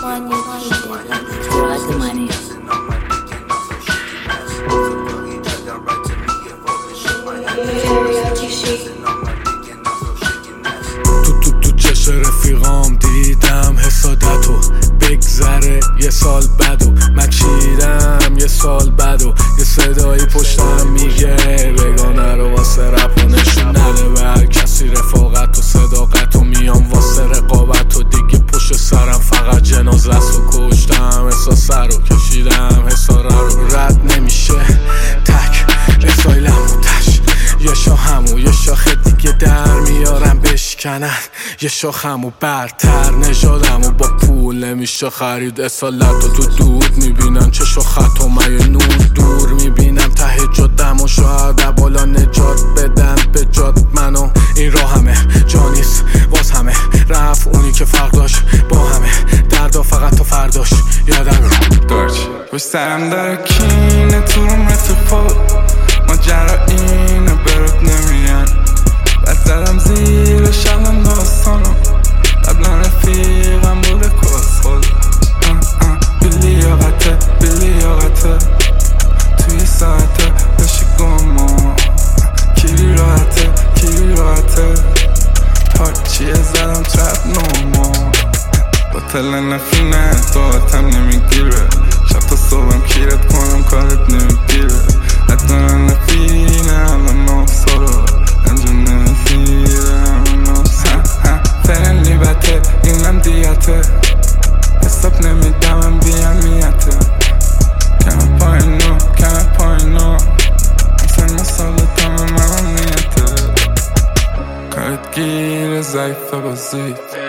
تو چش رفیقام دیدم حسادتو بگذره یه سال بدو مکشیدم یه سال بدو یه صدایی پشتم میگه بگانه رو واسه رپ و نشون نده به هر کسی رفاقت و صداقت و میام واسه رقابت و دیگه پشت سرم فقط جنازه و کشتم احساس رو کشیدم حساره رو رد نمیشه تک اسایلم و تش یه شاخمو یه شاخ دیگه در میارم بشکنن یه شاخمو برتر نژادم و با پول نمیشه خرید اصالت و تو دود میبینم چه شاخت و من یه نور دور میبینم ته جادم و شاید بالا نجات بدن به جاد منو این راه همه جانیست باز همه رفت اونی که فرق داشت با همه دردا فقط تا فرداش یادم دارچ روش سرم داره کینه تورم رتفاد ماجرا اینه برات نمیان بزدم زیر شلم داستانم قبلا رفیقم بوده کس خود بیلیاقته توی ساعته بشی گما کیری راحته پاچیه زدم ترپ نوما با تله نفینه طاقتم نمیگیره شب تا صبحم کیرت کنم کارت نمیگیره ندارن نفینه الان نفسارو انجام نمیگیره فرن لیبته اینم دیته حساب نمیدم من بیامیته کم پایینو اصلا مسالتم من نیته کارت گیره ضعیفه بازید